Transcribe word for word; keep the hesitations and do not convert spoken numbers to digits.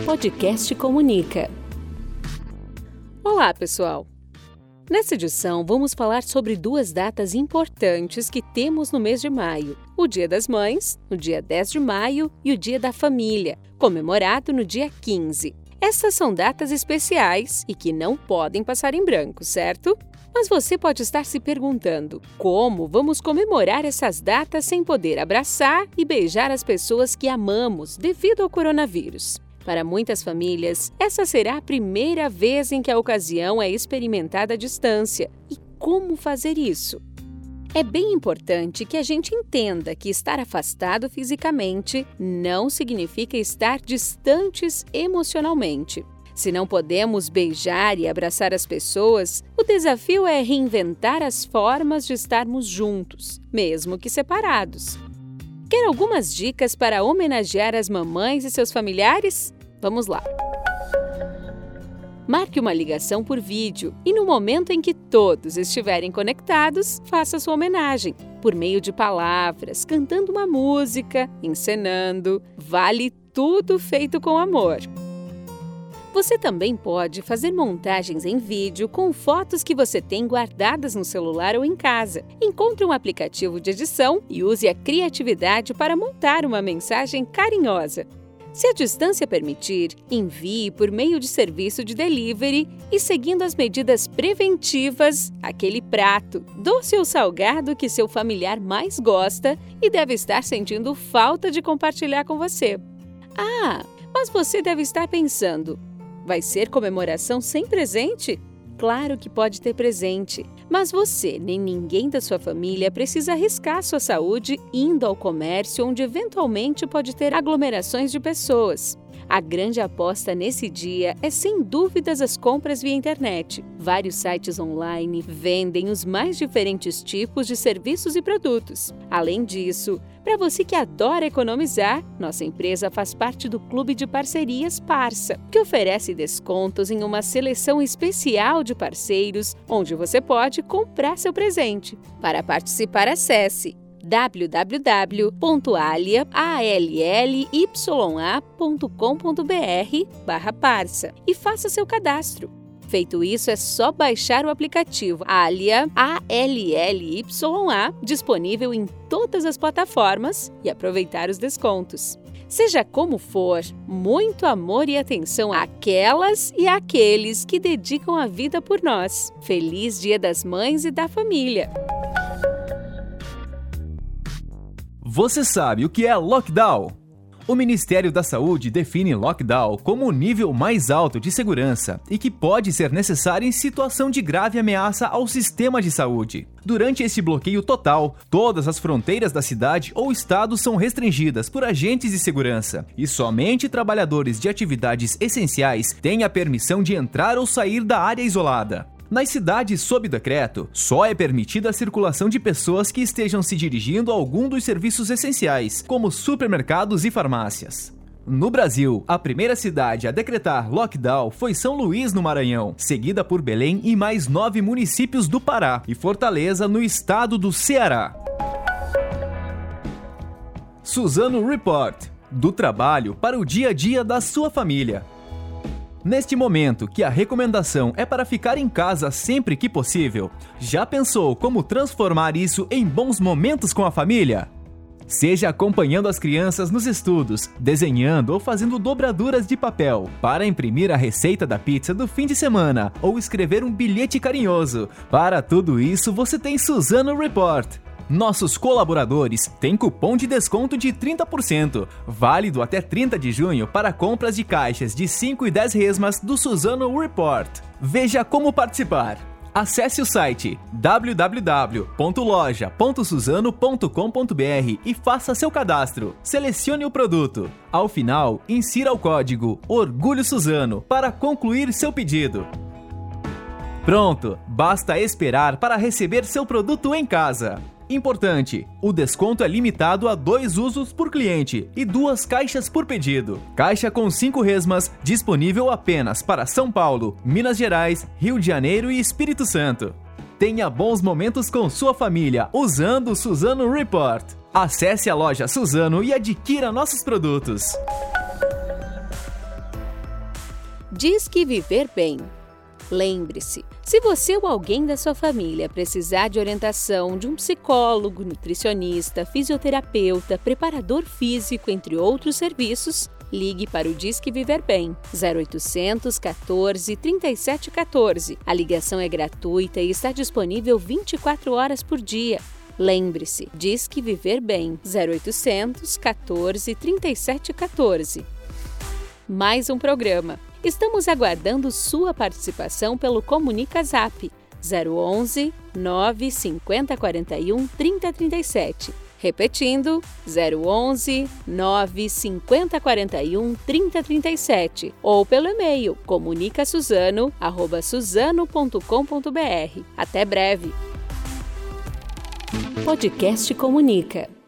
Podcast Comunica. Olá, pessoal! Nessa edição, vamos falar sobre duas datas importantes que temos no mês de maio: o Dia das Mães, no dia dez de maio, e o Dia da Família, comemorado no dia quinze. Essas são datas especiais e que não podem passar em branco, certo? Mas você pode estar se perguntando: como vamos comemorar essas datas sem poder abraçar e beijar as pessoas que amamos devido ao coronavírus? Para muitas famílias, essa será a primeira vez em que a ocasião é experimentada à distância. E como fazer isso? É bem importante que a gente entenda que estar afastado fisicamente não significa estar distantes emocionalmente. Se não podemos beijar e abraçar as pessoas, o desafio é reinventar as formas de estarmos juntos, mesmo que separados. Quer algumas dicas para homenagear as mamães e seus familiares? Vamos lá! Marque uma ligação por vídeo e, no momento em que todos estiverem conectados, faça sua homenagem, por meio de palavras, cantando uma música, encenando. Vale tudo feito com amor. Você também pode fazer montagens em vídeo com fotos que você tem guardadas no celular ou em casa. Encontre um aplicativo de edição e use a criatividade para montar uma mensagem carinhosa. Se a distância permitir, envie por meio de serviço de delivery e, seguindo as medidas preventivas, aquele prato, doce ou salgado que seu familiar mais gosta e deve estar sentindo falta de compartilhar com você. Ah, mas você deve estar pensando: vai ser comemoração sem presente? Claro que pode ter presente, mas você nem ninguém da sua família precisa arriscar sua saúde indo ao comércio onde eventualmente pode ter aglomerações de pessoas. A grande aposta nesse dia é, sem dúvidas, as compras via internet. Vários sites online vendem os mais diferentes tipos de serviços e produtos. Além disso, para você que adora economizar, nossa empresa faz parte do Clube de Parcerias Parça, que oferece descontos em uma seleção especial de parceiros, onde você pode comprar seu presente. Para participar, acesse w w w ponto alya ponto com ponto b r barra parça e faça seu cadastro. Feito isso, é só baixar o aplicativo Alya, A L L Y A, disponível em todas as plataformas, e aproveitar os descontos. Seja como for, muito amor e atenção àquelas e àqueles que dedicam a vida por nós. Feliz Dia das Mães e da Família! Você sabe o que é lockdown? O Ministério da Saúde define lockdown como o nível mais alto de segurança e que pode ser necessário em situação de grave ameaça ao sistema de saúde. Durante esse bloqueio total, todas as fronteiras da cidade ou estado são restringidas por agentes de segurança e somente trabalhadores de atividades essenciais têm a permissão de entrar ou sair da área isolada. Nas cidades sob decreto, só é permitida a circulação de pessoas que estejam se dirigindo a algum dos serviços essenciais, como supermercados e farmácias. No Brasil, a primeira cidade a decretar lockdown foi São Luís, no Maranhão, seguida por Belém e mais nove municípios do Pará, e Fortaleza, no estado do Ceará. Suzano Report, do trabalho para o dia a dia da sua família. Neste momento, que a recomendação é para ficar em casa sempre que possível, já pensou como transformar isso em bons momentos com a família? Seja acompanhando as crianças nos estudos, desenhando ou fazendo dobraduras de papel para imprimir a receita da pizza do fim de semana ou escrever um bilhete carinhoso. Para tudo isso, você tem Suzano Report. Nossos colaboradores têm cupom de desconto de trinta por cento, válido até trinta de junho para compras de caixas de cinco e dez resmas do Suzano Report. Veja como participar. Acesse o site w w w ponto loja ponto suzano ponto com ponto b r e faça seu cadastro. Selecione o produto. Ao final, insira o código Orgulho Suzano para concluir seu pedido. Pronto, basta esperar para receber seu produto em casa. Importante, o desconto é limitado a dois usos por cliente e duas caixas por pedido. Caixa com cinco resmas, disponível apenas para São Paulo, Minas Gerais, Rio de Janeiro e Espírito Santo. Tenha bons momentos com sua família usando o Suzano Report. Acesse a loja Suzano e adquira nossos produtos. Disque Viver Bem. Lembre-se, se você ou alguém da sua família precisar de orientação de um psicólogo, nutricionista, fisioterapeuta, preparador físico, entre outros serviços, ligue para o Disque Viver Bem, zero oitocentos, quatorze, trinta e sete quatorze. A ligação é gratuita e está disponível vinte e quatro horas por dia. Lembre-se, Disque Viver Bem, zero oitocentos, quatorze, trinta e sete quatorze. Mais um programa. Estamos aguardando sua participação pelo Comunica Zap, zero onze, nove cinquenta, quarenta e um, trinta, trinta e sete. Repetindo, zero onze, nove cinquenta, quarenta e um, trinta, trinta e sete. Ou pelo e-mail comunicasuzano, arroba suzano ponto com ponto br. Até breve! Podcast Comunica.